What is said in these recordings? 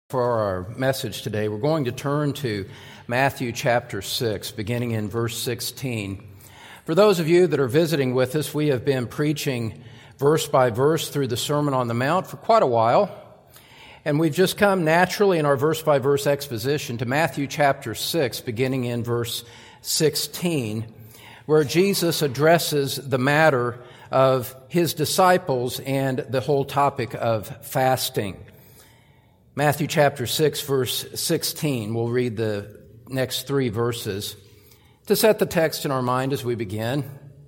For our message today, we're going to turn to Matthew chapter 6, beginning in verse 16. For those of you that are visiting with us, we have been preaching verse by verse through the Sermon on the Mount for quite a while, and we've just come naturally in our verse by verse exposition to Matthew chapter 6, beginning in verse 16, where Jesus addresses the matter of his disciples and the whole topic of fasting. Matthew chapter 6, verse 16. We'll read the next three verses to set the text in our mind as we begin.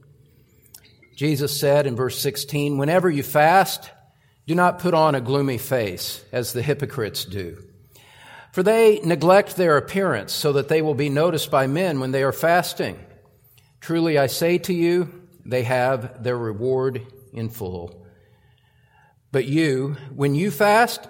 Jesus said in verse 16, "Whenever you fast, do not put on a gloomy face, as the hypocrites do. For they neglect their appearance, so that they will be noticed by men when they are fasting. Truly I say to you, they have their reward in full. But you, when you fast,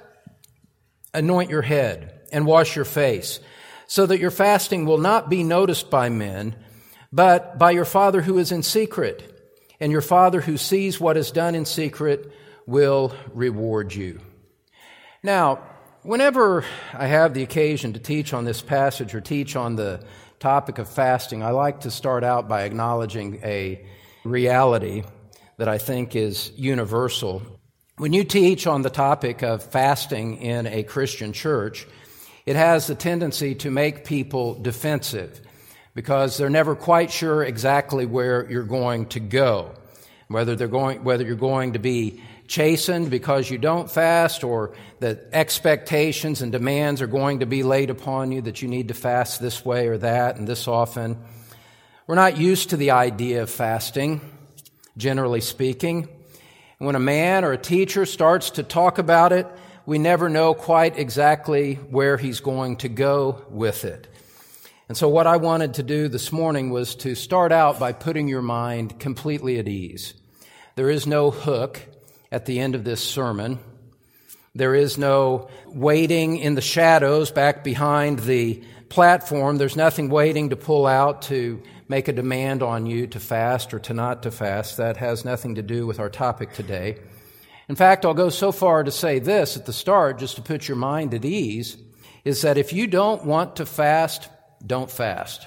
anoint your head and wash your face, so that your fasting will not be noticed by men, but by your Father who is in secret. And your Father who sees what is done in secret will reward you." Now, whenever I have the occasion to teach on this passage or teach on the topic of fasting, I like to start out by acknowledging a reality that I think is universal. When you teach on the topic of fasting in a Christian church, it has the tendency to make people defensive because they're never quite sure exactly where you're going to go, whether you're going to be chastened because you don't fast, or that expectations and demands are going to be laid upon you that you need to fast this way or that and this often. We're not used to the idea of fasting, generally speaking. When a man or a teacher starts to talk about it, we never know quite exactly where he's going to go with it. And so what I wanted to do this morning was to start out by putting your mind completely at ease. There is no hook at the end of this sermon. There is no waiting in the shadows back behind the platform. There's nothing waiting to pull out to make a demand on you to fast or to not to fast. That has nothing to do with our topic today. In fact, I'll go so far to say this at the start, just to put your mind at ease, is that if you don't want to fast, don't fast.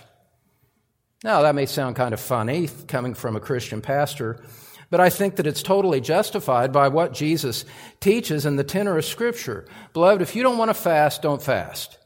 Now, that may sound kind of funny coming from a Christian pastor, but I think that it's totally justified by what Jesus teaches in the tenor of Scripture. Beloved, if you don't want to fast, don't fast.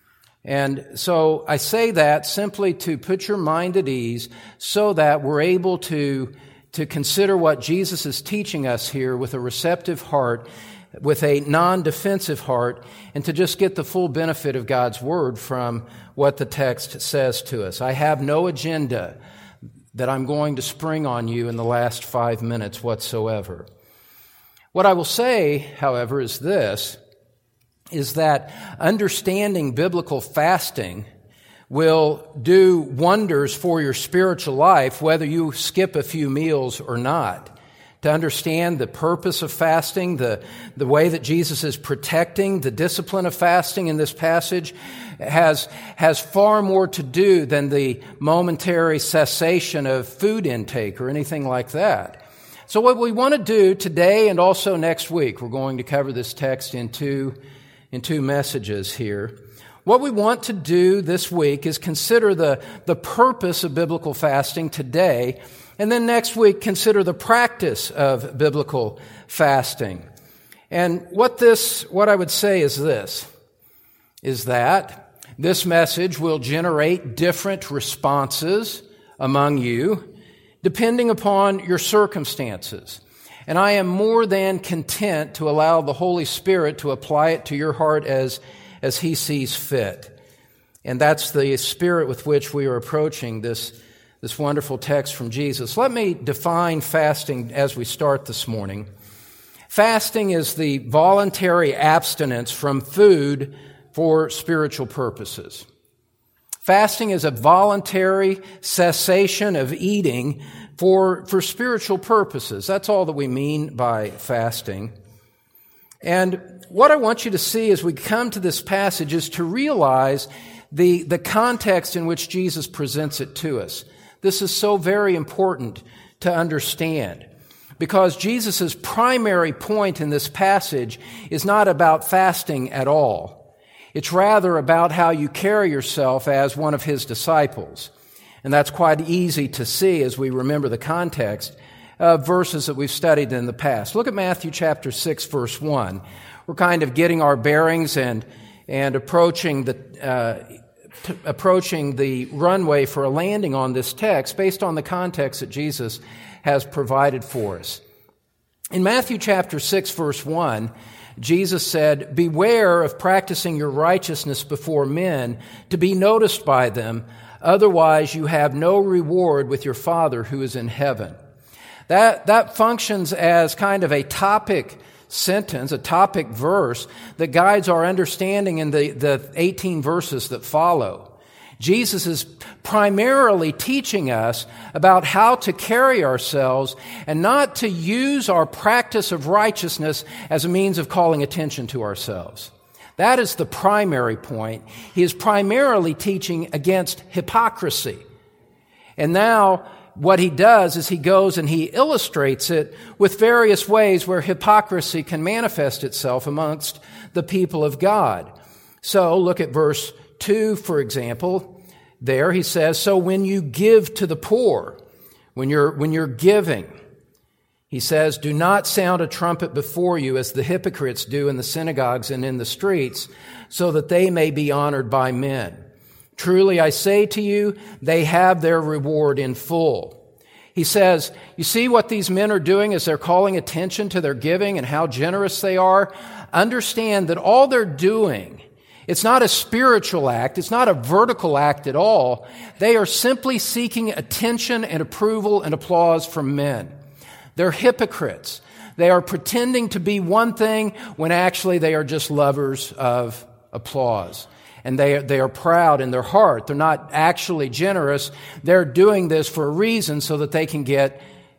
And so I say that simply to put your mind at ease so that we're able to consider what Jesus is teaching us here with a receptive heart, with a non-defensive heart, and to just get the full benefit of God's Word from what the text says to us. I have no agenda that I'm going to spring on you in the last 5 minutes whatsoever. What I will say, however, is this, is that understanding biblical fasting will do wonders for your spiritual life, whether you skip a few meals or not. To understand the purpose of fasting, the way that Jesus is protecting the discipline of fasting in this passage has far more to do than the momentary cessation of food intake or anything like that. So what we want to do today and also next week, we're going to cover this text in two messages here. What we want to do this week is consider the purpose of biblical fasting today, and then next week consider the practice of biblical fasting. And what I would say is this, is that this message will generate different responses among you depending upon your circumstances. And I am more than content to allow the Holy Spirit to apply it to your heart as He sees fit. And that's the spirit with which we are approaching this wonderful text from Jesus. Let me define fasting as we start this morning. Fasting is the voluntary abstinence from food for spiritual purposes. Fasting is a voluntary cessation of eating for spiritual purposes. That's all that we mean by fasting. And what I want you to see as we come to this passage is to realize the context in which Jesus presents it to us. This is so very important to understand. because Jesus' primary point in this passage is not about fasting at all. It's rather about how you carry yourself as one of his disciples. And that's quite easy to see as we remember the context of verses that we've studied in the past. Look at Matthew chapter 6, verse 1. We're kind of getting our bearings and approaching the runway for a landing on this text based on the context that Jesus has provided for us. In Matthew chapter 6, verse 1, Jesus said, "Beware of practicing your righteousness before men to be noticed by them, otherwise you have no reward with your Father who is in heaven." That functions as kind of a topic sentence, a topic verse that guides our understanding in the 18 verses that follow. Jesus is primarily teaching us about how to carry ourselves and not to use our practice of righteousness as a means of calling attention to ourselves. That is the primary point. He is primarily teaching against hypocrisy. And now what he does is he goes and he illustrates it with various ways where hypocrisy can manifest itself amongst the people of God. So look at verse 2, for example. There he says, "So when you give to the poor," when you're giving, he says, "do not sound a trumpet before you as the hypocrites do in the synagogues and in the streets, so that they may be honored by men. Truly I say to you, they have their reward in full." He says, you see what these men are doing as they're calling attention to their giving and how generous they are? Understand that all they're doing, it's not a spiritual act. It's not a vertical act at all. They are simply seeking attention and approval and applause from men. They're hypocrites. They are pretending to be one thing when actually they are just lovers of applause. And they are proud in their heart. They're not actually generous. They're doing this for a reason so that they can get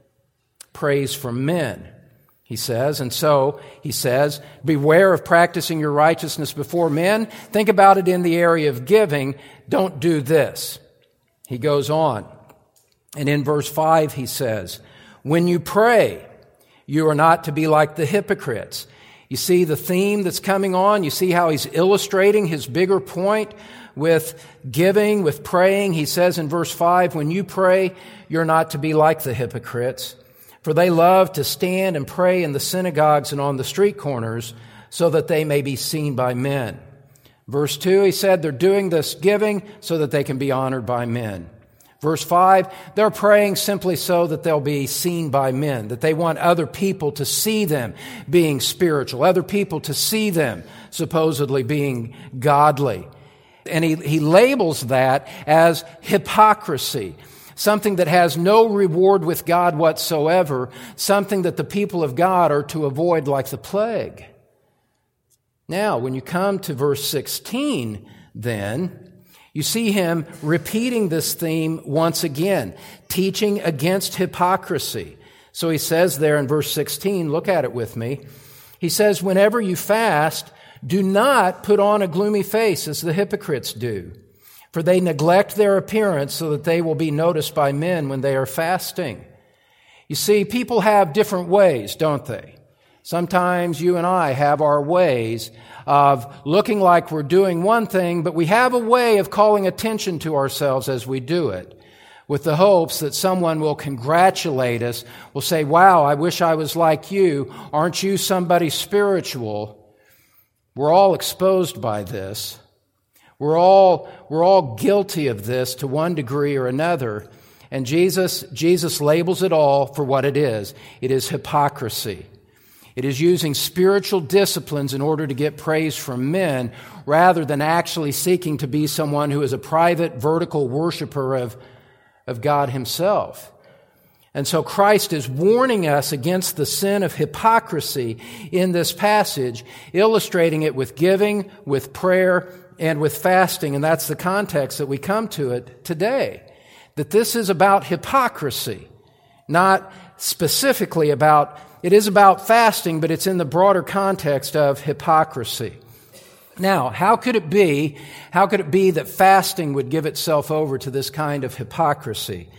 praise from men, he says. And so he says, beware of practicing your righteousness before men. Think about it in the area of giving. Don't do this. He goes on. And in verse 5 he says, when you pray, you are not to be like the hypocrites. You see the theme that's coming on. You see how he's illustrating his bigger point with giving, with praying. He says in verse 5, when you pray, you're not to be like the hypocrites, for they love to stand and pray in the synagogues and on the street corners so that they may be seen by men. Verse 2, he said they're doing this giving so that they can be honored by men. Verse 5, they're praying simply so that they'll be seen by men, that they want other people to see them being spiritual, other people to see them supposedly being godly. And he labels that as hypocrisy, something that has no reward with God whatsoever, something that the people of God are to avoid like the plague. Now, when you come to verse 16, then, you see him repeating this theme once again, teaching against hypocrisy. So he says there in verse 16, look at it with me. He says, whenever you fast, do not put on a gloomy face as the hypocrites do, for they neglect their appearance so that they will be noticed by men when they are fasting. You see, people have different ways, don't they? Sometimes you and I have our ways of looking like we're doing one thing, but we have a way of calling attention to ourselves as we do it, with the hopes that someone will congratulate us, will say, wow, I wish I was like you. Aren't you somebody spiritual? We're all exposed by this. We're all guilty of this to one degree or another. And Jesus labels it all for what it is. It is hypocrisy. It is using spiritual disciplines in order to get praise from men rather than actually seeking to be someone who is a private, vertical worshiper of God himself. And so Christ is warning us against the sin of hypocrisy in this passage, illustrating it with giving, with prayer, and with fasting. And that's the context that we come to it today. That this is about hypocrisy, not specifically about it is about fasting, but it's in the broader context of hypocrisy. Now, how could it be that fasting would give itself over to this kind of hypocrisy?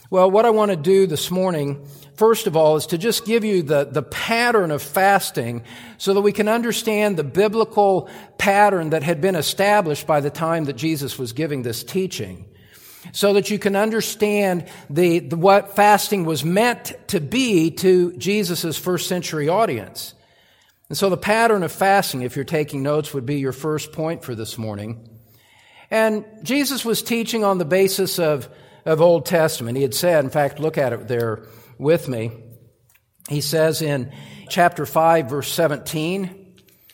Well, what I want to do this morning, first of all, is to just give you the pattern of fasting so that we can understand the biblical pattern that had been established by the time that Jesus was giving this teaching, so that you can understand what fasting was meant to be to Jesus' first century audience. And so the pattern of fasting, if you're taking notes, would be your first point for this morning. And Jesus was teaching on the basis of Old Testament. He had said, in fact, look at it there with me. He says in chapter 5, verse 17,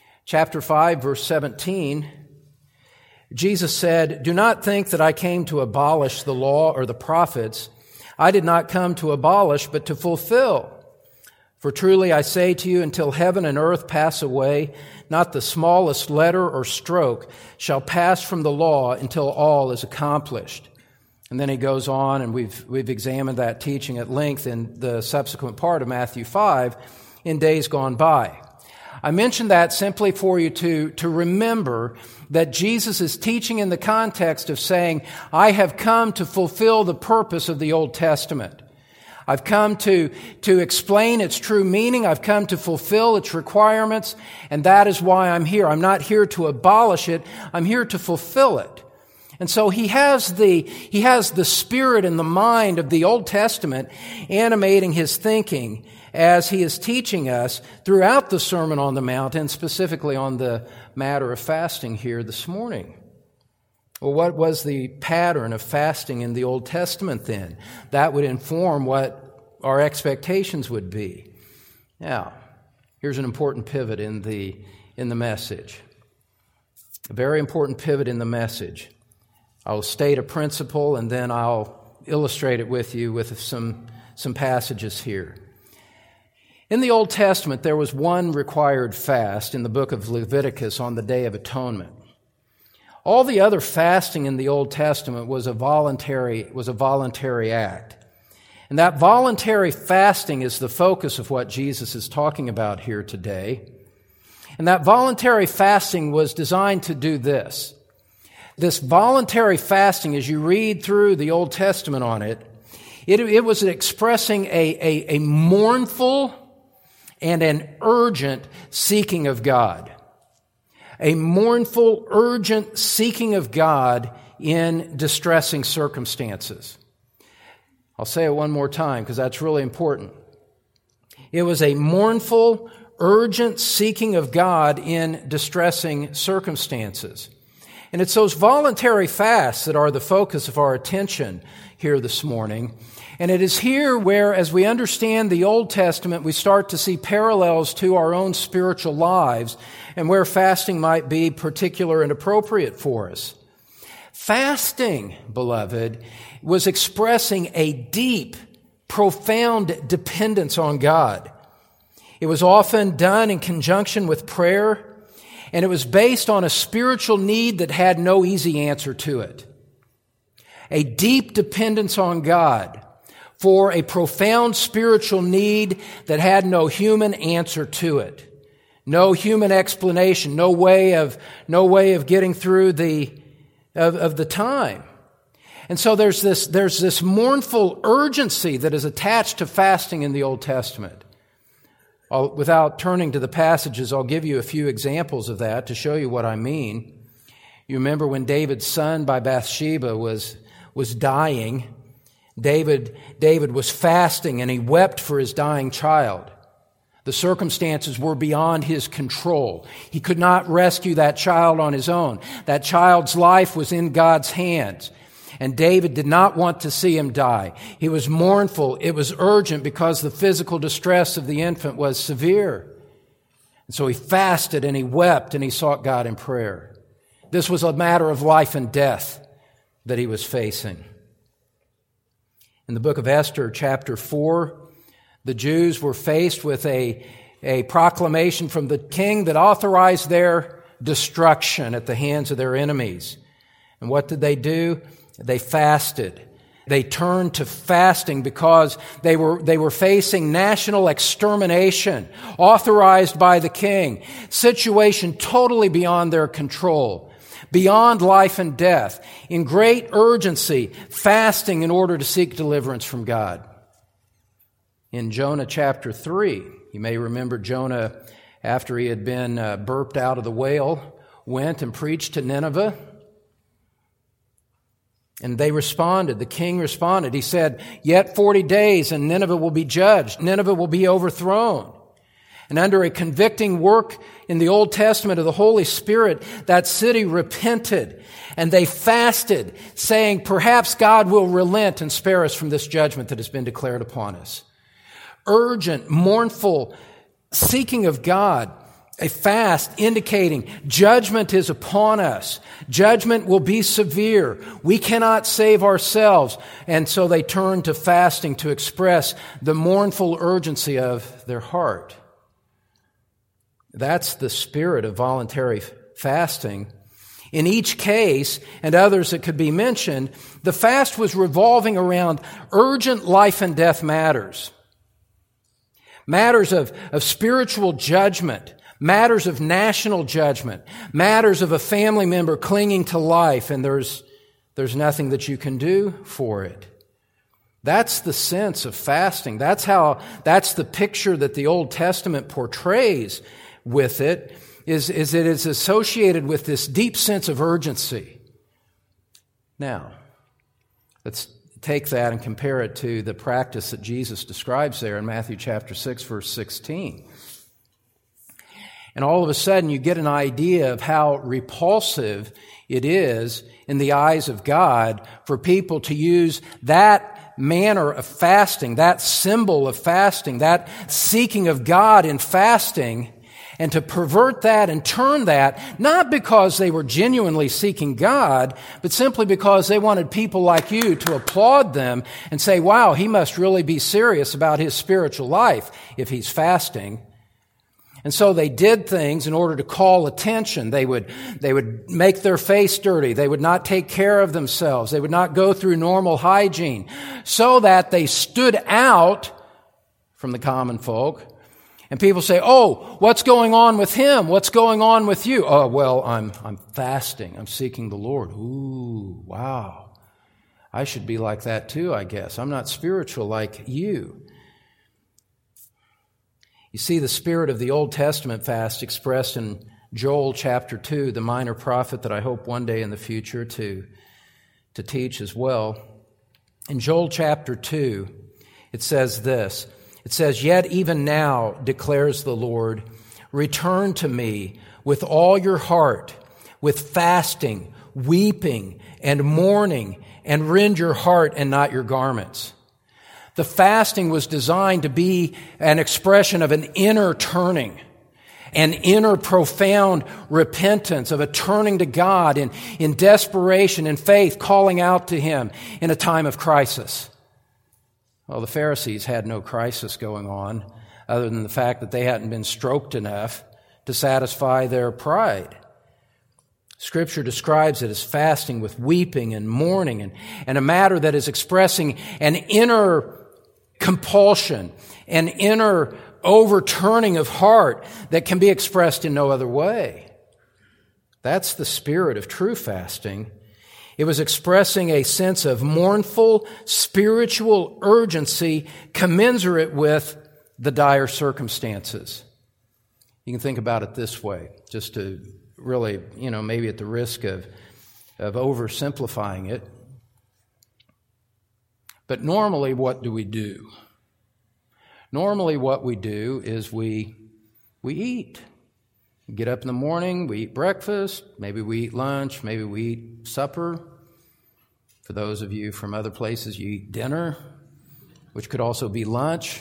Jesus said, "Do not think that I came to abolish the law or the prophets. I did not come to abolish, but to fulfill. For truly I say to you, until heaven and earth pass away, not the smallest letter or stroke shall pass from the law until all is accomplished." And then he goes on, and we've examined that teaching at length in the subsequent part of Matthew 5 in days gone by. I mention that simply for you to remember that Jesus is teaching in the context of saying, I have come to fulfill the purpose of the Old Testament. I've come to explain its true meaning. I've come to fulfill its requirements, and that is why I'm here. I'm not here to abolish it. I'm here to fulfill it. And so he has the spirit and the mind of the Old Testament animating his thinking as he is teaching us throughout the Sermon on the Mount, and specifically on the matter of fasting here this morning. Well, what was the pattern of fasting in the Old Testament then? That would inform what our expectations would be. Now, here's an important pivot in the message. A very important pivot in the message. I'll state a principle, and then I'll illustrate it with you with some passages here. In the Old Testament, there was one required fast in the book of Leviticus on the Day of Atonement. All the other fasting in the Old Testament was a voluntary act. And that voluntary fasting is the focus of what Jesus is talking about here today. And that voluntary fasting was designed to do this. This voluntary fasting, as you read through the Old Testament on it, it was expressing a mournful and an urgent seeking of God. A mournful, urgent seeking of God in distressing circumstances. I'll say it one more time because that's really important. It was a mournful, urgent seeking of God in distressing circumstances. And it's those voluntary fasts that are the focus of our attention here this morning. And it is here where, as we understand the Old Testament, we start to see parallels to our own spiritual lives and where fasting might be particular and appropriate for us. Fasting, beloved, was expressing a deep, profound dependence on God. It was often done in conjunction with prayer, and it was based on a spiritual need that had no easy answer to it. A deep dependence on God for a profound spiritual need that had no human answer to it. No human explanation, no way of getting through the time. And so there's this mournful urgency that is attached to fasting in the Old Testament. Without turning to the passages, I'll give you a few examples of that to show you what I mean. You remember when David's son by Bathsheba was dying, David was fasting and he wept for his dying child. The circumstances were beyond his control. He could not rescue that child on his own. That child's life was in God's hands. And David did not want to see him die. He was mournful. It was urgent because the physical distress of the infant was severe. And so he fasted and he wept and he sought God in prayer. This was a matter of life and death that he was facing. In the book of Esther, chapter 4, the Jews were faced with a proclamation from the king that authorized their destruction at the hands of their enemies. And what did they do? They fasted. They turned to fasting because they were facing national extermination authorized by the king. Situation totally beyond their control. beyond life and death, in great urgency, fasting in order to seek deliverance from God. In Jonah chapter 3, you may remember Jonah, after he had been burped out of the whale, went and preached to Nineveh. And they responded. The king responded. He said, "Yet 40 days and Nineveh will be judged. Nineveh will be overthrown." And under a convicting work in the Old Testament of the Holy Spirit, that city repented and they fasted, saying, "Perhaps God will relent and spare us from this judgment that has been declared upon us." Urgent, mournful seeking of God, a fast indicating judgment is upon us. Judgment will be severe. We cannot save ourselves. And so they turn to fasting to express the mournful urgency of their heart. That's the spirit of voluntary fasting. In each case, and others that could be mentioned, the fast was revolving around urgent life and death matters. Matters of spiritual judgment. Matters of national judgment, matters of a family member clinging to life, and there's nothing that you can do for it. That's the sense of fasting. That's the picture that the Old Testament portrays with it, is it is associated with this deep sense of urgency. Now, let's take that and compare it to the practice that Jesus describes there in Matthew chapter 6, verse 16. And all of a sudden you get an idea of how repulsive it is in the eyes of God for people to use that manner of fasting, that symbol of fasting, that seeking of God in fasting, and to pervert that and turn that, not because they were genuinely seeking God, but simply because they wanted people like you to applaud them and say, "Wow, he must really be serious about his spiritual life if he's fasting." And so they did things in order to call attention. They would make their face dirty. They would not take care of themselves. They would not go through normal hygiene so that they stood out from the common folk. And people say, "Oh, what's going on with him? What's going on with you?" "Oh, well, I'm fasting. I'm seeking the Lord." "Ooh, wow. I should be like that too, I guess. I'm not spiritual like you." You see the spirit of the Old Testament fast expressed in Joel chapter 2, the minor prophet that I hope one day in the future to teach as well. In Joel chapter 2, it says this. It says, "Yet even now, declares the Lord, return to me with all your heart, with fasting, weeping, and mourning, and rend your heart and not your garments." The fasting was designed to be an expression of an inner turning, an inner profound repentance, of a turning to God in desperation and faith, calling out to Him in a time of crisis. Well, the Pharisees had no crisis going on other than the fact that they hadn't been stroked enough to satisfy their pride. Scripture describes it as fasting with weeping and mourning and a matter that is expressing an inner compulsion, an inner overturning of heart that can be expressed in no other way. That's the spirit of true fasting. It was expressing a sense of mournful spiritual urgency commensurate with the dire circumstances. You can think about it this way, just to really, maybe at the risk of oversimplifying it. But normally, what do we do? Normally, what we do is we eat. We get up in the morning, we eat breakfast, maybe we eat lunch, maybe we eat supper. For those of you from other places, you eat dinner, which could also be lunch.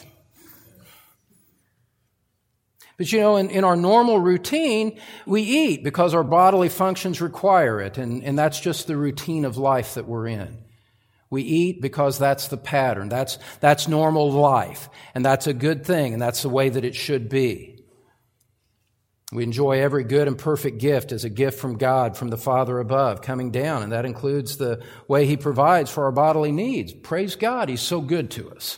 But in our normal routine, we eat because our bodily functions require it, and that's just the routine of life that we're in. We eat because that's the pattern. That's normal life. And that's a good thing. And that's the way that it should be. We enjoy every good and perfect gift as a gift from God, from the Father above, coming down. And that includes the way He provides for our bodily needs. Praise God, He's so good to us.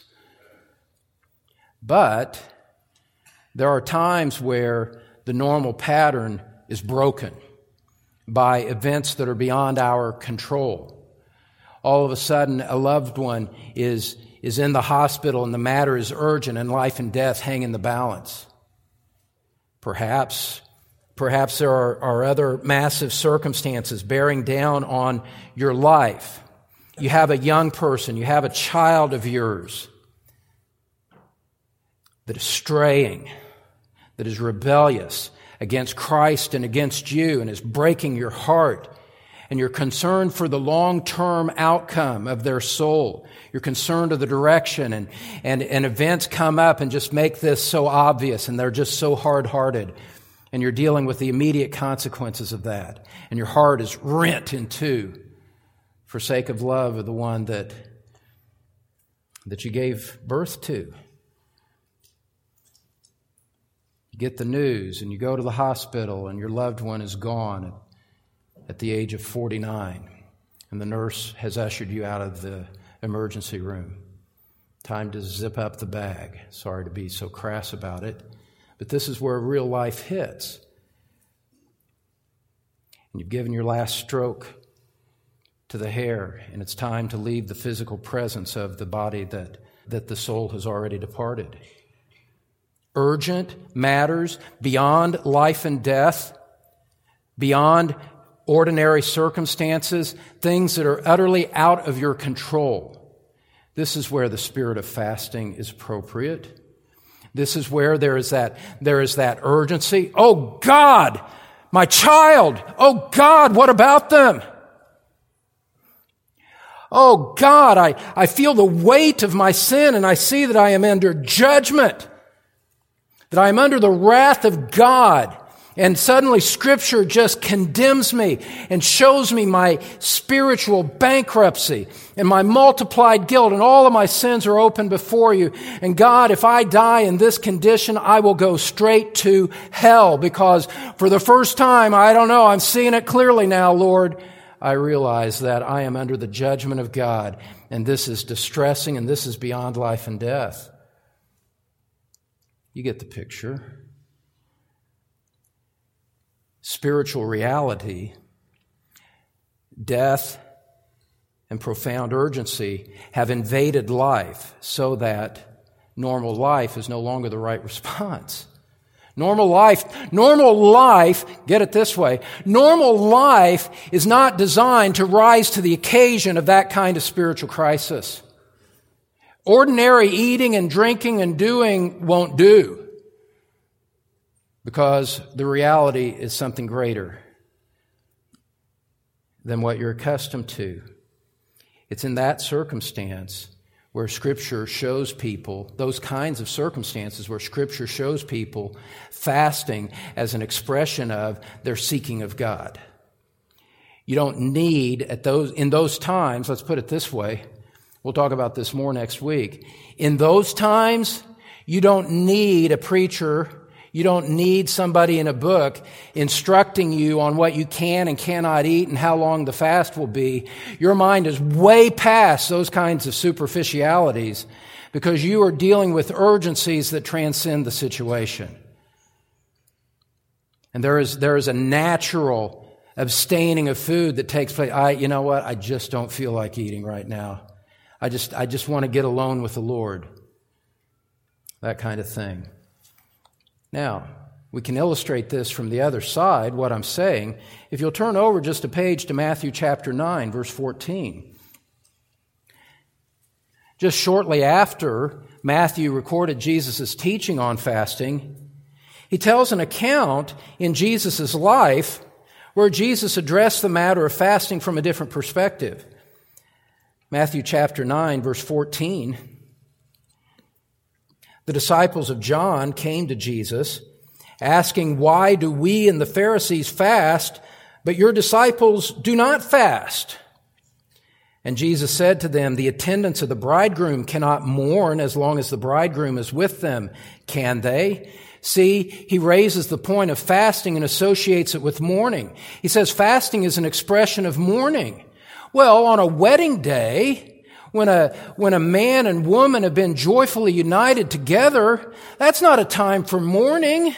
But there are times where the normal pattern is broken. by events that are beyond our control. All of a sudden, a loved one is in the hospital and the matter is urgent and life and death hang in the balance. Perhaps there are other massive circumstances bearing down on your life. You have a young person, you have a child of yours that is straying, that is rebellious against Christ and against you and is breaking your heart. And you're concerned for the long-term outcome of their soul. You're concerned of the direction and events come up and just make this so obvious and they're just so hard-hearted. And you're dealing with the immediate consequences of that. And your heart is rent in two for sake of love of the one that you gave birth to. You get the news and you go to the hospital and your loved one is gone at the age of 49. And the nurse has ushered you out of the emergency room. Time to zip up the bag. Sorry to be so crass about it. But this is where real life hits. And you've given your last stroke to the hair, and it's time to leave the physical presence of the body that the soul has already departed. Urgent matters beyond life and death, beyond ordinary circumstances, things that are utterly out of your control. This is where the spirit of fasting is appropriate. This is where there is that urgency. Oh God, my child. Oh God, what about them? Oh God, I feel the weight of my sin and I see that I am under judgment, that I am under the wrath of God. And suddenly Scripture just condemns me and shows me my spiritual bankruptcy and my multiplied guilt, and all of my sins are open before you. And God, if I die in this condition, I will go straight to hell, because for the first time, I'm seeing it clearly now, Lord. I realize that I am under the judgment of God, and this is distressing, and this is beyond life and death. You get the picture. Spiritual reality, death, and profound urgency have invaded life so that normal life is no longer the right response. Normal life, get it this way, normal life is not designed to rise to the occasion of that kind of spiritual crisis. Ordinary eating and drinking and doing won't do, because the reality is something greater than what you're accustomed to. It's in that circumstance where Scripture shows people, those kinds of circumstances where Scripture shows people fasting as an expression of their seeking of God. You don't need, in those times, let's put it this way, we'll talk about this more next week. In those times, you don't need a preacher. You don't need somebody in a book instructing you on what you can and cannot eat and how long the fast will be. Your mind is way past those kinds of superficialities, because you are dealing with urgencies that transcend the situation. And there is a natural abstaining of food that takes place. I just don't feel like eating right now. I just want to get alone with the Lord. That kind of thing. Now, we can illustrate this from the other side, what I'm saying. If you'll turn over just a page to Matthew chapter 9, verse 14. Just shortly after Matthew recorded Jesus' teaching on fasting, he tells an account in Jesus' life where Jesus addressed the matter of fasting from a different perspective. Matthew chapter 9, verse 14. The disciples of John came to Jesus, asking, "Why do we and the Pharisees fast, but your disciples do not fast?" And Jesus said to them, "The attendants of the bridegroom cannot mourn as long as the bridegroom is with them, can they?" See, he raises the point of fasting and associates it with mourning. He says fasting is an expression of mourning. Well, on a wedding day, when a man and woman have been joyfully united together, that's not a time for mourning.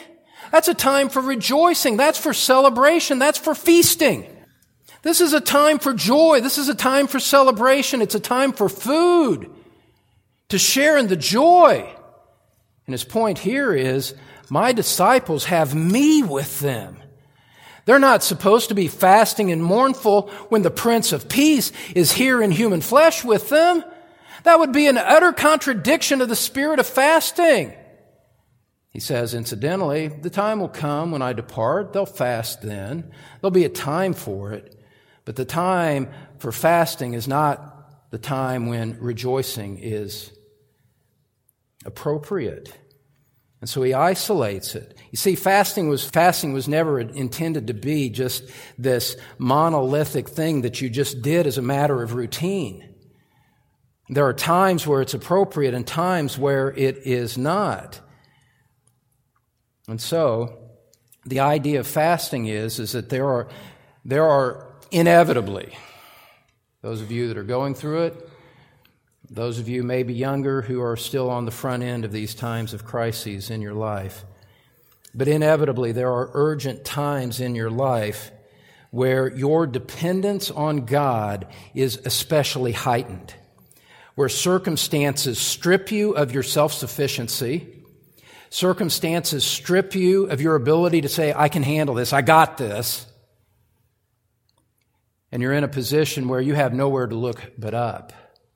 That's a time for rejoicing. That's for celebration. That's for feasting. This is a time for joy. This is a time for celebration. It's a time for food, to share in the joy. And his point here is, my disciples have me with them. They're not supposed to be fasting and mournful when the Prince of Peace is here in human flesh with them. That would be an utter contradiction of the spirit of fasting. He says, incidentally, the time will come when I depart. They'll fast then. There'll be a time for it. But the time for fasting is not the time when rejoicing is appropriate. And so he isolates it. You see, fasting was never intended to be just this monolithic thing that you just did as a matter of routine. There are times where it's appropriate and times where it is not. And so the idea of fasting is that there are inevitably, those of you that are going through it, those of you maybe younger who are still on the front end of these times of crises in your life, but inevitably there are urgent times in your life where your dependence on God is especially heightened, where circumstances strip you of your self-sufficiency, circumstances strip you of your ability to say, I can handle this, I got this, and you're in a position where you have nowhere to look but up.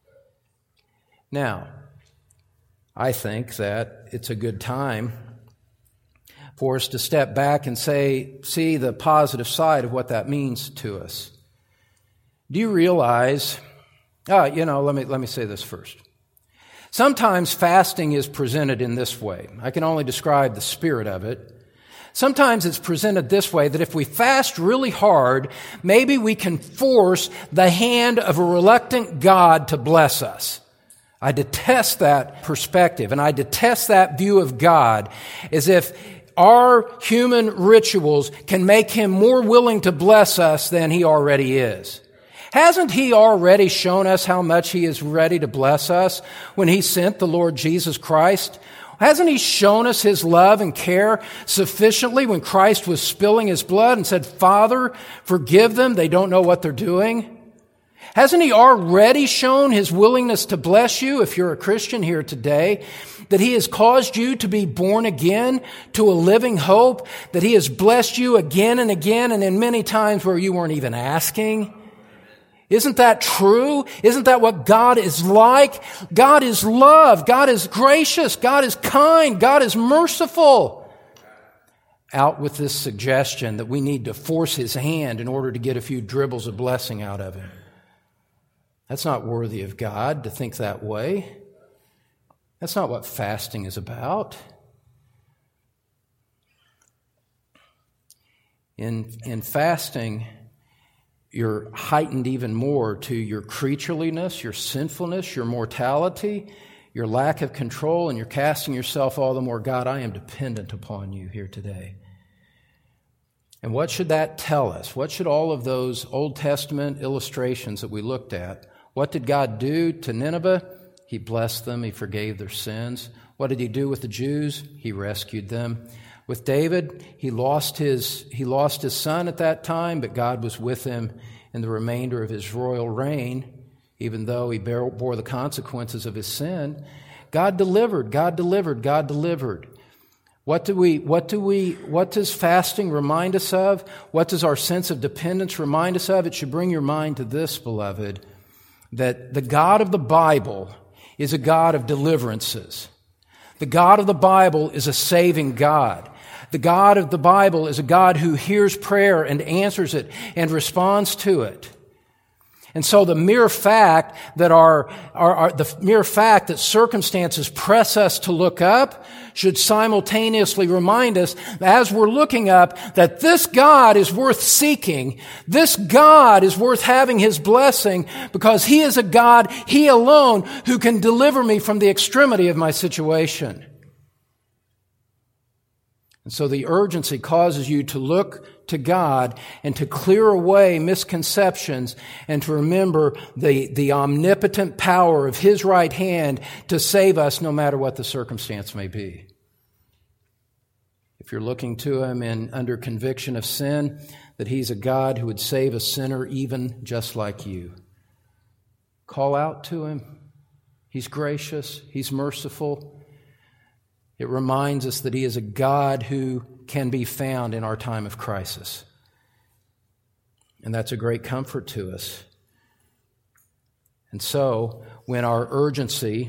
Now, I think that it's a good time for us to step back and see the positive side of what that means to us. Do you realize, let me say this first. Sometimes fasting is presented in this way. I can only describe the spirit of it. Sometimes it's presented this way, that if we fast really hard, maybe we can force the hand of a reluctant God to bless us. I detest that perspective, and I detest that view of God, as if our human rituals can make Him more willing to bless us than He already is. Hasn't He already shown us how much He is ready to bless us when He sent the Lord Jesus Christ? Hasn't He shown us His love and care sufficiently when Christ was spilling His blood and said, Father, forgive them, they don't know what they're doing? Hasn't He already shown His willingness to bless you, if you're a Christian here today, that He has caused you to be born again to a living hope, that He has blessed you again and again, and in many times where you weren't even asking? Isn't that true? Isn't that what God is like? God is love. God is gracious. God is kind. God is merciful. Out with this suggestion that we need to force His hand in order to get a few dribbles of blessing out of Him. That's not worthy of God to think that way. That's not what fasting is about. In fasting, you're heightened even more to your creatureliness, your sinfulness, your mortality, your lack of control, and you're casting yourself all the more, God, I am dependent upon you here today. And what should that tell us? What should all of those Old Testament illustrations that we looked at, what did God do to Nineveh? He blessed them. He forgave their sins. What did He do with the Jews? He rescued them. With David, he lost his son at that time, but God was with him in the remainder of his royal reign, even though he bore the consequences of his sin. God delivered. God delivered. God delivered. What does fasting remind us of? What does our sense of dependence remind us of? It should bring your mind to this, beloved, that the God of the Bible is a God of deliverances. The God of the Bible is a saving God. The God of the Bible is a God who hears prayer and answers it and responds to it. And so the mere fact that that circumstances press us to look up should simultaneously remind us, as we're looking up, that this God is worth seeking. This God is worth having His blessing, because He is a God, He alone, who can deliver me from the extremity of my situation. And so the urgency causes you to look to God and to clear away misconceptions and to remember the omnipotent power of His right hand to save us no matter what the circumstance may be. if you're looking to Him under conviction of sin, that He's a God who would save a sinner even just like you. Call out to Him. He's gracious. He's merciful. It reminds us that He is a God who can be found in our time of crisis. And that's a great comfort to us. And so, when our urgency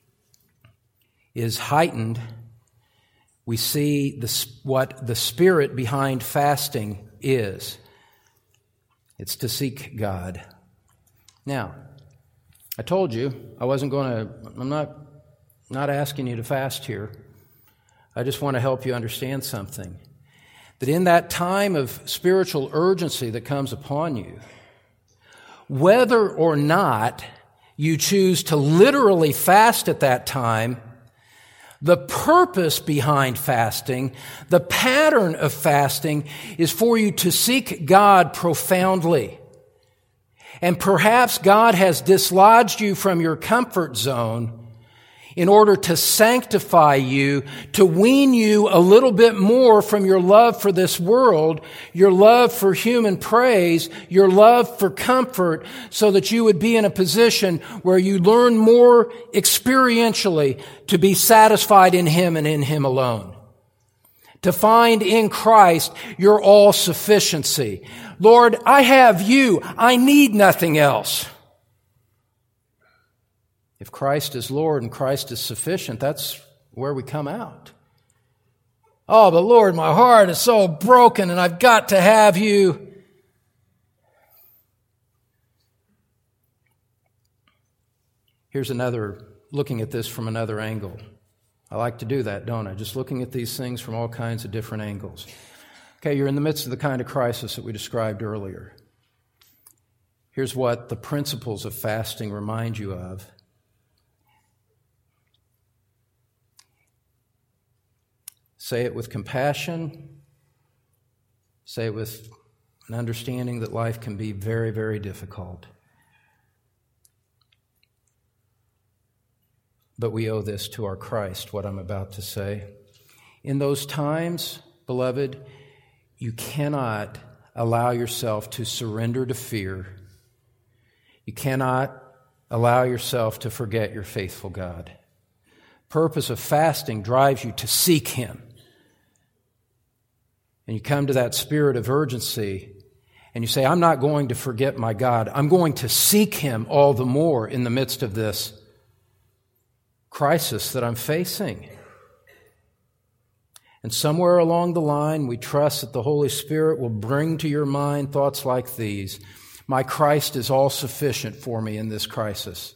is heightened, we see what the spirit behind fasting is. It's to seek God. Now, I told you I'm not asking you to fast here. I just want to help you understand something. That in that time of spiritual urgency that comes upon you, whether or not you choose to literally fast at that time, the purpose behind fasting, the pattern of fasting, is for you to seek God profoundly. And perhaps God has dislodged you from your comfort zone in order to sanctify you, to wean you a little bit more from your love for this world, your love for human praise, your love for comfort, so that you would be in a position where you learn more experientially to be satisfied in Him and in Him alone. To find in Christ your all-sufficiency. Lord, I have You. I need nothing else. If Christ is Lord and Christ is sufficient, that's where we come out. Oh, but Lord, my heart is so broken and I've got to have You. Here's looking at this from another angle. I like to do that, don't I? Just looking at these things from all kinds of different angles. Okay, you're in the midst of the kind of crisis that we described earlier. Here's what the principles of fasting remind you of. Say it with compassion. Say it with an understanding that life can be very, very difficult. But we owe this to our Christ, what I'm about to say. In those times, beloved, you cannot allow yourself to surrender to fear. You cannot allow yourself to forget your faithful God. Purpose of fasting drives you to seek Him. And you come to that spirit of urgency and you say, I'm not going to forget my God. I'm going to seek Him all the more in the midst of this crisis that I'm facing. And somewhere along the line, we trust that the Holy Spirit will bring to your mind thoughts like these. My Christ is all sufficient for me in this crisis.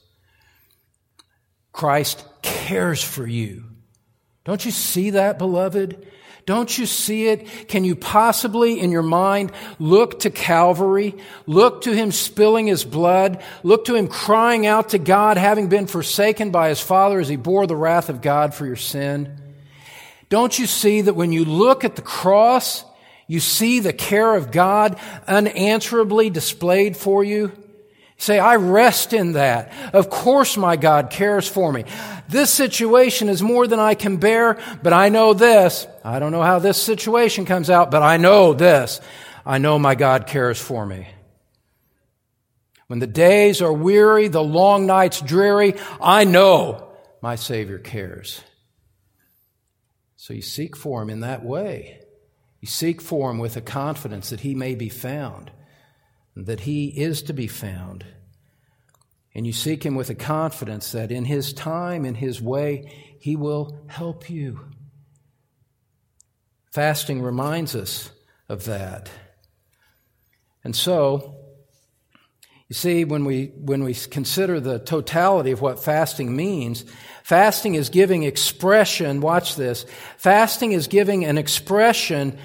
Christ cares for you. Don't you see that, beloved? Don't you see it? Can you possibly, in your mind, look to Calvary, look to Him spilling His blood, look to Him crying out to God, having been forsaken by His Father as He bore the wrath of God for your sin? Don't you see that when you look at the cross, you see the care of God unanswerably displayed for you? Say, I rest in that. Of course my God cares for me. This situation is more than I can bear, but I know this. I don't know how this situation comes out, but I know this. I know my God cares for me. When the days are weary, the long nights dreary, I know my Savior cares. So you seek for Him in that way. You seek for Him with a confidence that He may be found, that He is to be found. And you seek Him with a confidence that in His time, in His way, He will help you. Fasting reminds us of that. And so, you see, when we consider the totality of what fasting means, fasting is giving expression, watch this, fasting is giving expression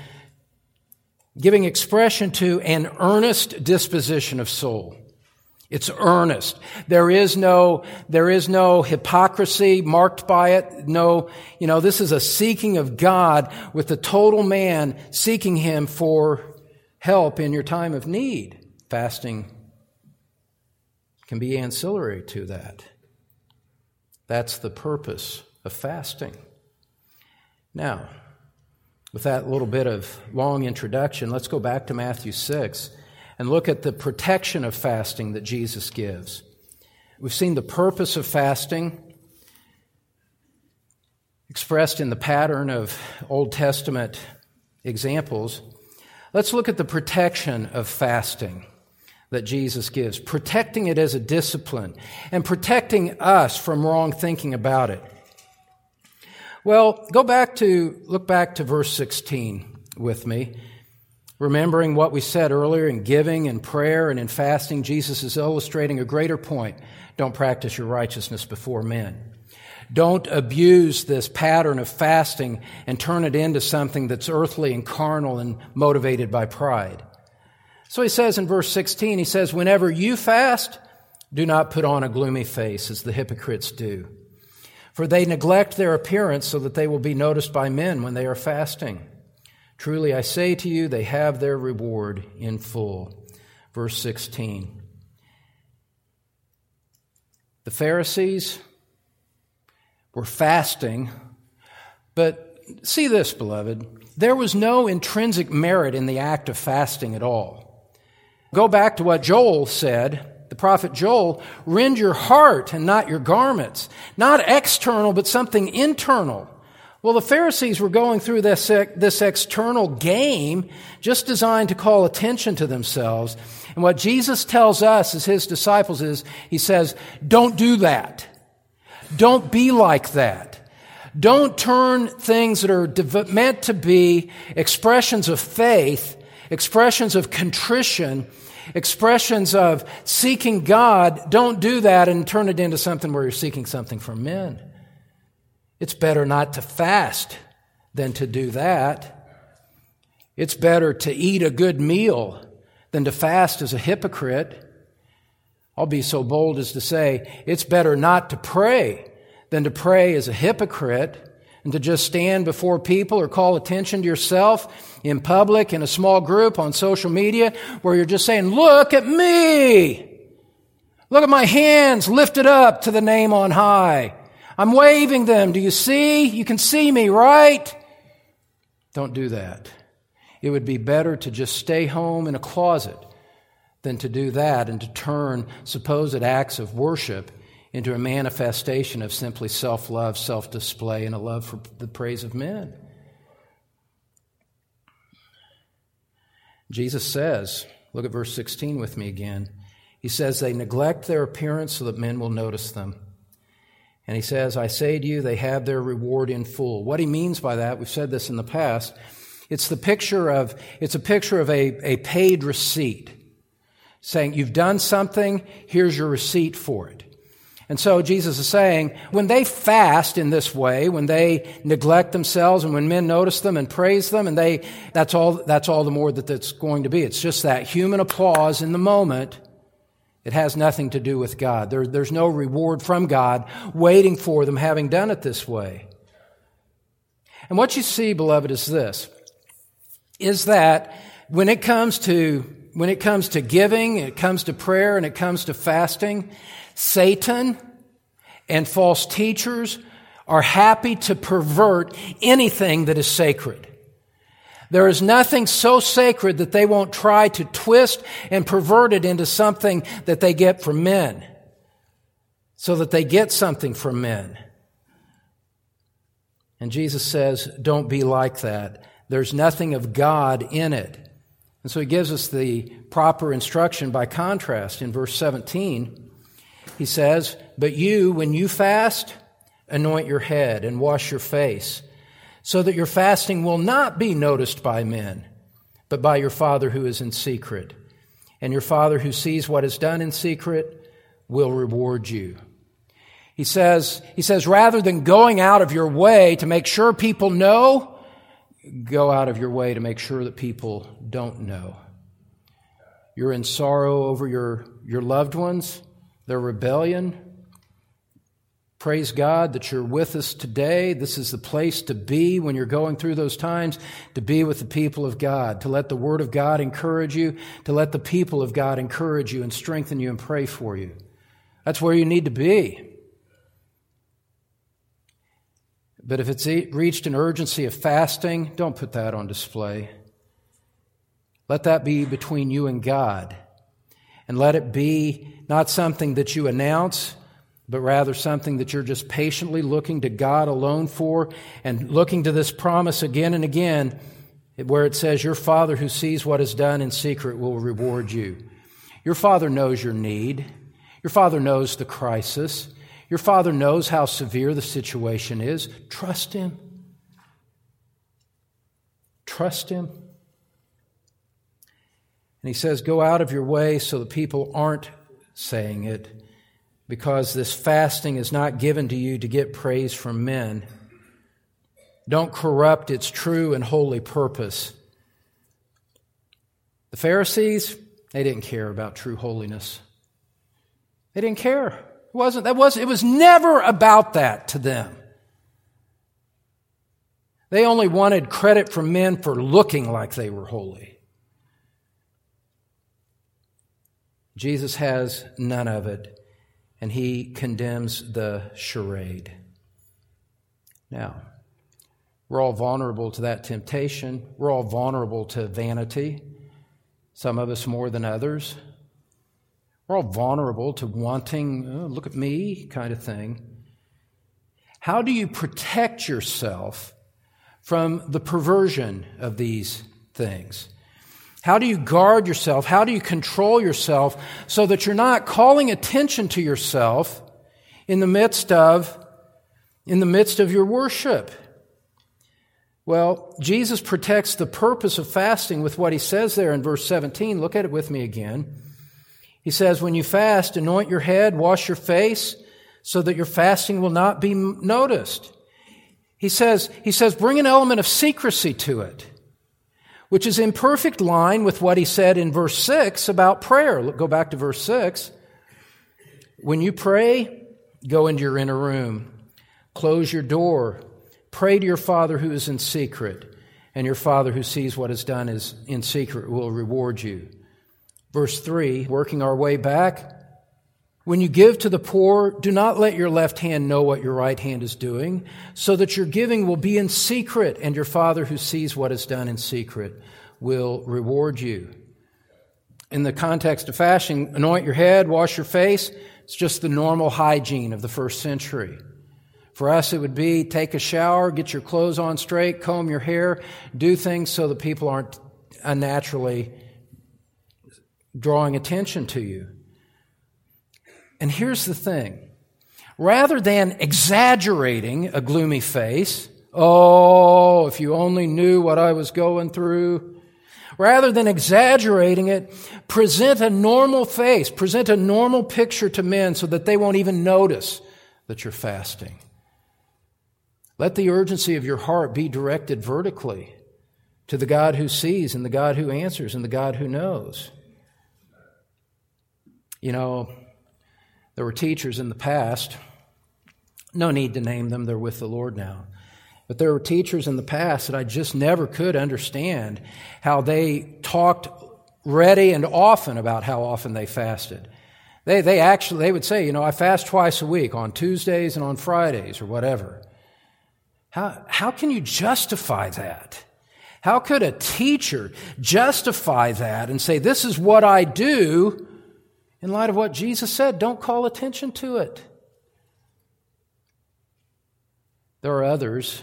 to an earnest disposition of soul. It's earnest. There is no hypocrisy marked by it. This is a seeking of God with the total man seeking Him for help in your time of need. Fasting can be ancillary to that. That's the purpose of fasting. Now, With that little bit of long introduction, let's go back to Matthew 6 and look at the protection of fasting that Jesus gives. We've seen the purpose of fasting expressed in the pattern of Old Testament examples. Let's look at the protection of fasting that Jesus gives, protecting it as a discipline and protecting us from wrong thinking about it. Well, look back to verse 16 with me. Remembering what we said earlier in giving and prayer and in fasting, Jesus is illustrating a greater point. Don't practice your righteousness before men. Don't abuse this pattern of fasting and turn it into something that's earthly and carnal and motivated by pride. So he says in verse 16, he says, whenever you fast, do not put on a gloomy face as the hypocrites do. For they neglect their appearance so that they will be noticed by men when they are fasting. Truly I say to you, they have their reward in full. Verse 16. The Pharisees were fasting, but see this, beloved, there was no intrinsic merit in the act of fasting at all. Go back to what Joel said. The prophet Joel, rend your heart and not your garments. Not external, but something internal. Well, the Pharisees were going through this external game just designed to call attention to themselves. And what Jesus tells us as his disciples is, he says, don't do that. Don't be like that. Don't turn things that are meant to be expressions of faith, expressions of contrition, expressions of seeking God, don't do that and turn it into something where you're seeking something from men. It's better not to fast than to do that. It's better to eat a good meal than to fast as a hypocrite. I'll be so bold as to say it's better not to pray than to pray as a hypocrite and to just stand before people or call attention to yourself in public, in a small group, on social media, where you're just saying, look at me. Look at my hands lifted up to the name on high. I'm waving them. Do you see? You can see me, right? Don't do that. It would be better to just stay home in a closet than to do that and to turn supposed acts of worship into a manifestation of simply self-love, self-display, and a love for the praise of men. Jesus says, look at verse 16 with me again. He says, they neglect their appearance so that men will notice them. And he says, I say to you, they have their reward in full. What he means by that, we've said this in the past, it's a picture of a paid receipt. Saying, you've done something, here's your receipt for it. And so Jesus is saying, when they fast in this way, when they neglect themselves and when men notice them and praise them, and that's all the more that's going to be. It's just that human applause in the moment. It has nothing to do with God. There's no reward from God waiting for them having done it this way. And what you see, beloved, is this, is that when it comes to giving, it comes to prayer, and it comes to fasting, Satan and false teachers are happy to pervert anything that is sacred. There is nothing so sacred that they won't try to twist and pervert it into something that they get from men, so that they get something from men. And Jesus says, don't be like that. There's nothing of God in it. And so he gives us the proper instruction by contrast in verse 17. He says, but you, when you fast, anoint your head and wash your face, so that your fasting will not be noticed by men, but by your Father who is in secret. And your Father who sees what is done in secret will reward you. He says, rather than going out of your way to make sure people know, go out of your way to make sure that people don't know. You're in sorrow over your loved ones, their rebellion. Praise God that you're with us today. This is the place to be when you're going through those times, to be with the people of God, to let the Word of God encourage you, to let the people of God encourage you and strengthen you and pray for you. That's where you need to be. But if it's reached an urgency of fasting, don't put that on display. Let that be between you and God. And let it be not something that you announce, but rather something that you're just patiently looking to God alone for, and looking to this promise again and again, where it says, your Father who sees what is done in secret will reward you. Your Father knows your need. Your Father knows the crisis. Your Father knows how severe the situation is. Trust Him. Trust Him. And He says, go out of your way so that people aren't saying it, because this fasting is not given to you to get praise from men. Don't corrupt its true and holy purpose. The Pharisees, they didn't care about true holiness. They didn't care. It was never about that to them. They only wanted credit from men for looking like they were holy. Jesus has none of it, and He condemns the charade. Now, we're all vulnerable to that temptation. We're all vulnerable to vanity, some of us more than others. We're all vulnerable to wanting, oh, look at me kind of thing. How do you protect yourself from the perversion of these things? How do you guard yourself? How do you control yourself so that you're not calling attention to yourself in the midst of your worship? Well, Jesus protects the purpose of fasting with what He says there in verse 17. Look at it with me again. He says, when you fast, anoint your head, wash your face, so that your fasting will not be noticed. He says, bring an element of secrecy to it, which is in perfect line with what He said in verse 6 about prayer. Go back to verse 6. When you pray, go into your inner room, close your door, pray to your Father who is in secret, and your Father who sees what is done in secret will reward you. Verse 3, working our way back, when you give to the poor, do not let your left hand know what your right hand is doing, so that your giving will be in secret, and your Father who sees what is done in secret will reward you. In the context of fasting, anoint your head, wash your face. It's just the normal hygiene of the first century. For us, it would be take a shower, get your clothes on straight, comb your hair, do things so that people aren't unnaturally drawing attention to you. And here's the thing. Rather than exaggerating a gloomy face, oh, if you only knew what I was going through, rather than exaggerating it, present a normal face, present a normal picture to men so that they won't even notice that you're fasting. Let the urgency of your heart be directed vertically to the God who sees and the God who answers and the God who knows. You know, there were teachers in the past, no need to name them, they're with the Lord now. But there were teachers in the past that I just never could understand how they talked ready and often about how often they fasted. They would say, you know, I fast twice a week, on Tuesdays and on Fridays or whatever. How can you justify that? How could a teacher justify that and say, this is what I do, in light of what Jesus said? Don't call attention to it. There are others.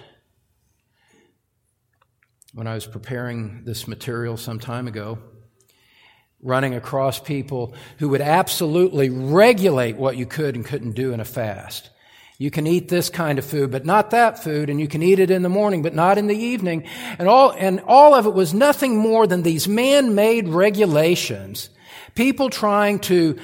When I was preparing this material some time ago, running across people who would absolutely regulate what you could and couldn't do in a fast. You can eat this kind of food, but not that food, and you can eat it in the morning, but not in the evening. And all of it was nothing more than these man-made regulations. People trying to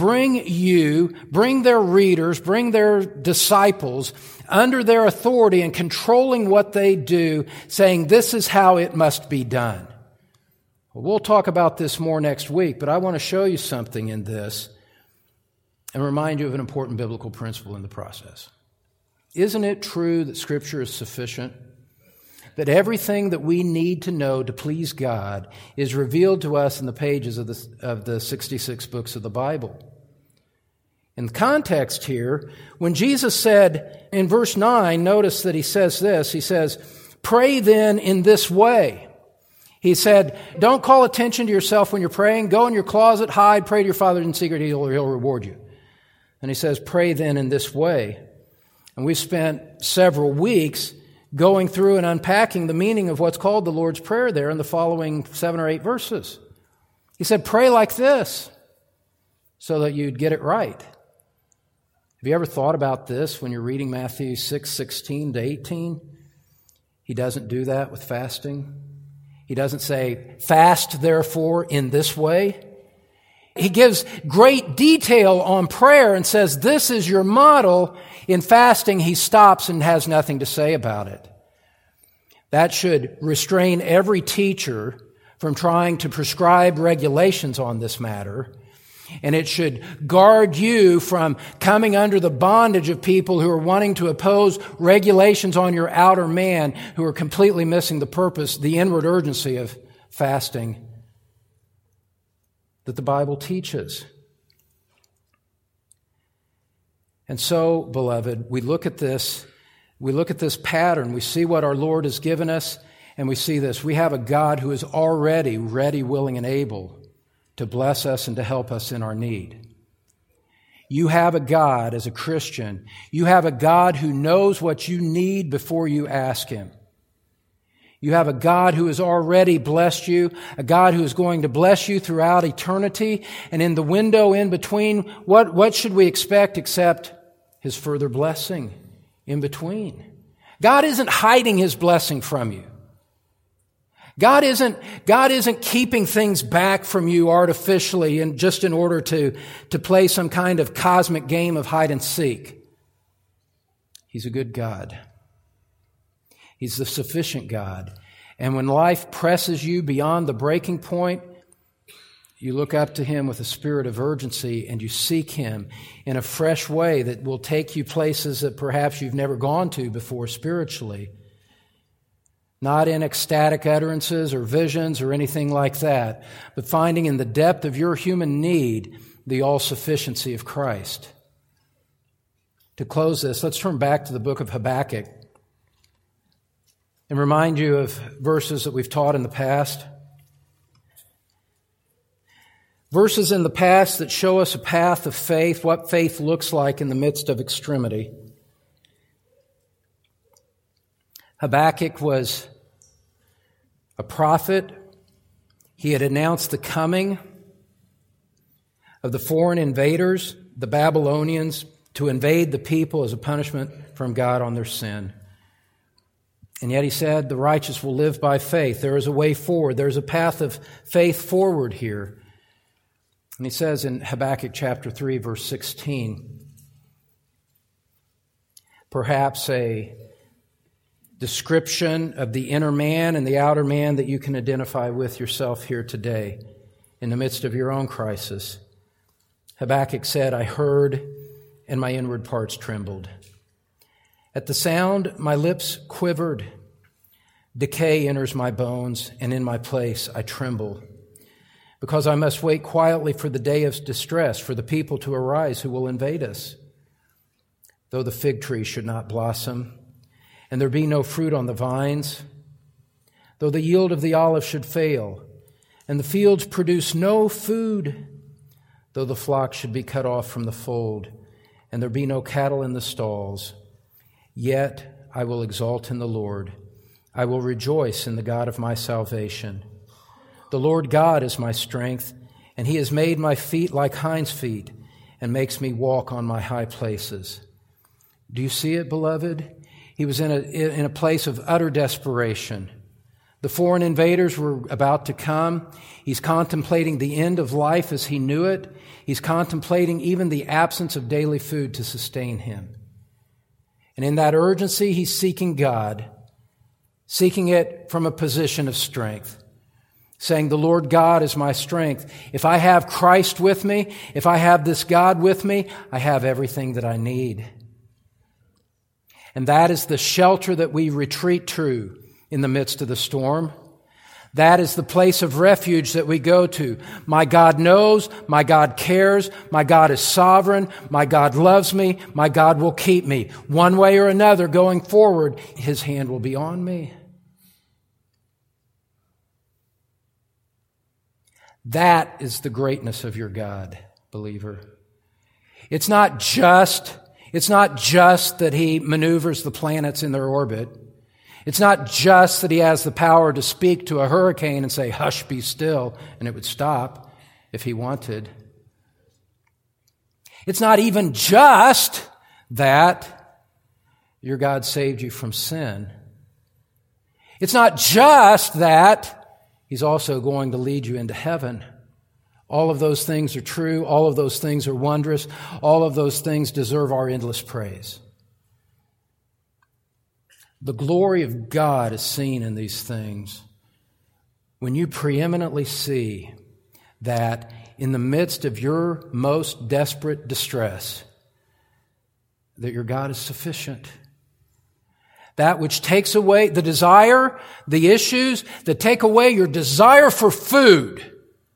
bring their readers, bring their disciples under their authority and controlling what they do, saying this is how it must be done. Well, we'll talk about this more next week, but I want to show you something in this and remind you of an important biblical principle in the process. Isn't it true that Scripture is sufficient? That everything that we need to know to please God is revealed to us in the pages of the 66 books of the Bible. In the context here, when Jesus said in verse 9, notice that he says this, he says, "Pray then in this way." He said, don't call attention to yourself when you're praying. Go in your closet, hide, pray to your Father in secret, He'll reward you. And he says, pray then in this way. And we spent several weeks going through and unpacking the meaning of what's called the Lord's Prayer there in the following 7 or 8 verses. He said, pray like this so that you'd get it right. Have you ever thought about this when you're reading Matthew 6:16 to 18? He doesn't do that with fasting. He doesn't say, fast therefore in this way. He gives great detail on prayer and says, this is your model. In fasting, he stops and has nothing to say about it. That should restrain every teacher from trying to prescribe regulations on this matter. And it should guard you from coming under the bondage of people who are wanting to oppose regulations on your outer man, who are completely missing the purpose, the inward urgency of fasting that the Bible teaches. And so, beloved, we look at this pattern, we see what our Lord has given us, and we see this. We have a God who is already ready, willing, and able to bless us and to help us in our need. You have a God, as a Christian, you have a God who knows what you need before you ask Him. You have a God who has already blessed you, a God who is going to bless you throughout eternity, and in the window in between, what should we expect except His further blessing in between? God isn't hiding His blessing from you. God isn't keeping things back from you artificially and just in order to play some kind of cosmic game of hide and seek. He's a good God. He's the sufficient God. And when life presses you beyond the breaking point, you look up to Him with a spirit of urgency and you seek Him in a fresh way that will take you places that perhaps you've never gone to before spiritually. Not in ecstatic utterances or visions or anything like that, but finding in the depth of your human need the all-sufficiency of Christ. To close this, let's turn back to the book of Habakkuk and remind you of verses that we've taught in the past. Verses in the past that show us a path of faith, what faith looks like in the midst of extremity. Habakkuk was a prophet. He had announced the coming of the foreign invaders, the Babylonians, to invade the people as a punishment from God on their sin. And yet he said, the righteous will live by faith. There is a way forward. There's a path of faith forward here. And he says in Habakkuk chapter 3, verse 16, perhaps a description of the inner man and the outer man that you can identify with yourself here today in the midst of your own crisis. Habakkuk said, I heard and my inward parts trembled. At the sound, my lips quivered. Decay enters my bones, and in my place I tremble, because I must wait quietly for the day of distress, for the people to arise who will invade us. Though the fig tree should not blossom, and there be no fruit on the vines, though the yield of the olive should fail, and the fields produce no food, though the flock should be cut off from the fold, and there be no cattle in the stalls, yet I will exult in the Lord. I will rejoice in the God of my salvation. The Lord God is my strength, and He has made my feet like hinds' feet, and makes me walk on my high places. Do you see it, beloved? He was in a place of utter desperation. The foreign invaders were about to come. He's contemplating the end of life as he knew it. He's contemplating even the absence of daily food to sustain him. And in that urgency, he's seeking God, seeking it from a position of strength, saying, the Lord God is my strength. If I have Christ with me, if I have this God with me, I have everything that I need. And that is the shelter that we retreat to in the midst of the storm. That is the place of refuge that we go to. My God knows, my God cares, my God is sovereign, my God loves me, my God will keep me. One way or another, going forward, His hand will be on me. That is the greatness of your God, believer. It's not just that He maneuvers the planets in their orbit. It's not just that He has the power to speak to a hurricane and say, "Hush, be still," and it would stop if He wanted. It's not even just that your God saved you from sin. It's not just that He's also going to lead you into heaven. All of those things are true. All of those things are wondrous. All of those things deserve our endless praise. The glory of God is seen in these things when you preeminently see that in the midst of your most desperate distress, that your God is sufficient. That which takes away the desire, the issues that take away your desire for food,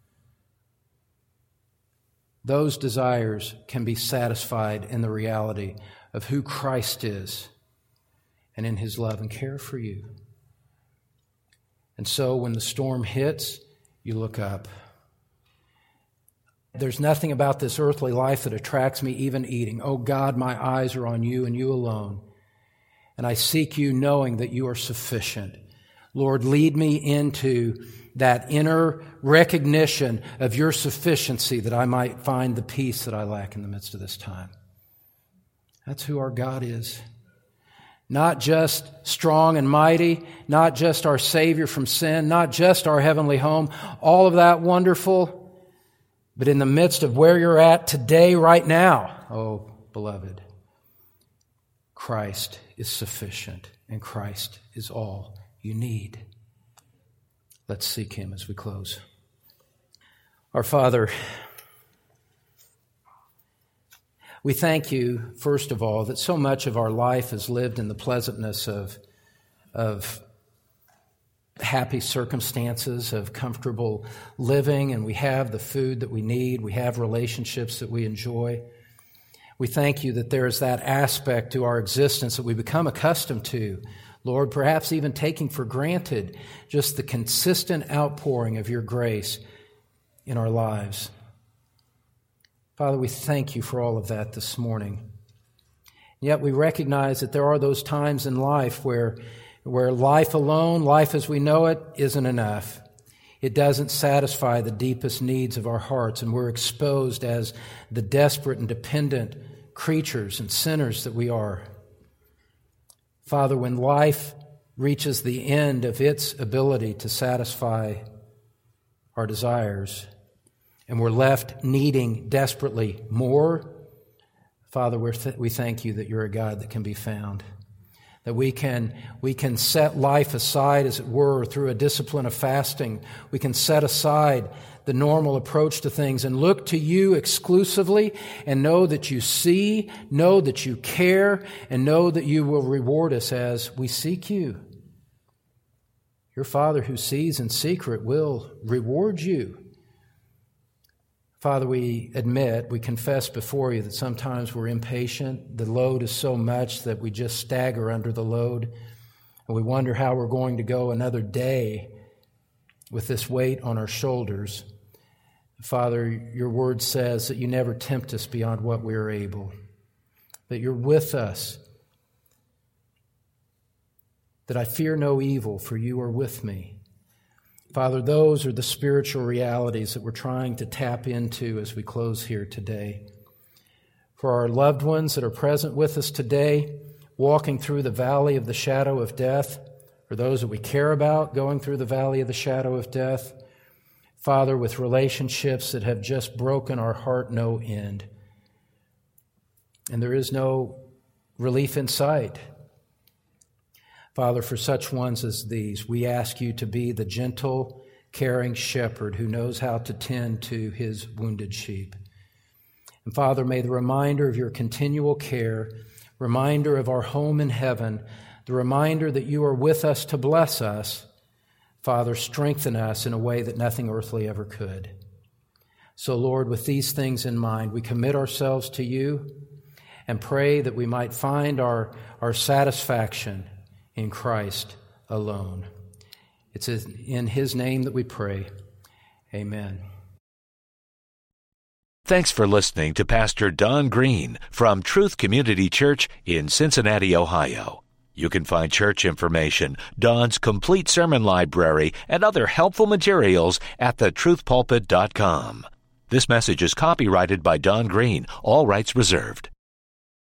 those desires can be satisfied in the reality of who Christ is and in His love and care for you. And so when the storm hits, you look up. There's nothing about this earthly life that attracts me, even eating. Oh God, my eyes are on You and You alone. And I seek You knowing that You are sufficient. Lord, lead me into that inner recognition of Your sufficiency that I might find the peace that I lack in the midst of this time. That's who our God is. Not just strong and mighty, not just our Savior from sin, not just our heavenly home, all of that wonderful, but in the midst of where you're at today, right now, oh, beloved, Christ is sufficient and Christ is all you need. Let's seek Him as we close. Our Father, we thank You, first of all, that so much of our life is lived in the pleasantness of happy circumstances, of comfortable living, and we have the food that we need, we have relationships that we enjoy. We thank You that there is that aspect to our existence that we become accustomed to, Lord, perhaps even taking for granted just the consistent outpouring of Your grace in our lives. Father, we thank You for all of that this morning. Yet we recognize that there are those times in life where life alone, life as we know it, isn't enough. It doesn't satisfy the deepest needs of our hearts, and we're exposed as the desperate and dependent creatures and sinners that we are. Father, when life reaches the end of its ability to satisfy our desires, and we're left needing desperately more, Father, we thank You that You're a God that can be found. That we can set life aside, as it were, through a discipline of fasting. We can set aside the normal approach to things and look to You exclusively and know that You see, know that You care, and know that You will reward us as we seek You. Your Father who sees in secret will reward you. Father, we admit, we confess before You that sometimes we're impatient. The load is so much that we just stagger under the load, and we wonder how we're going to go another day with this weight on our shoulders. Father, Your word says that You never tempt us beyond what we are able, that You're with us, that I fear no evil, for You are with me. Father, those are the spiritual realities that we're trying to tap into as we close here today. For our loved ones that are present with us today, walking through the valley of the shadow of death, for those that we care about going through the valley of the shadow of death, Father, with relationships that have just broken our heart no end. And there is no relief in sight. Father, for such ones as these, we ask You to be the gentle, caring shepherd who knows how to tend to His wounded sheep. And Father, may the reminder of Your continual care, reminder of our home in heaven, the reminder that You are with us to bless us, Father, strengthen us in a way that nothing earthly ever could. So, Lord, with these things in mind, we commit ourselves to you and pray that we might find our satisfaction in Christ alone. It's in His name that we pray. Amen. Thanks for listening to Pastor Don Green from Truth Community Church in Cincinnati, Ohio. You can find church information, Don's complete sermon library, and other helpful materials at thetruthpulpit.com. This message is copyrighted by Don Green, all rights reserved.